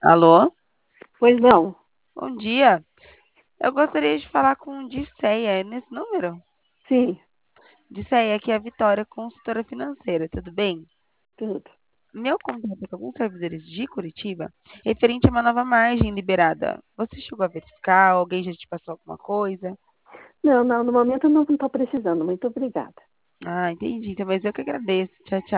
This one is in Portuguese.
Alô? Pois não. Bom dia. Eu gostaria de falar com o Dirceia, é nesse número? Sim, Dirceia, aqui é a Vitória, consultora financeira, tudo bem? tudo. Meu contato é com alguns servidores de Curitiba referente a uma nova margem liberada. Você chegou a verificar? Alguém já te passou alguma coisa? Não, no momento eu não estou precisando. Muito obrigada. Ah, entendi. Então, mas eu que agradeço. Tchau, tchau.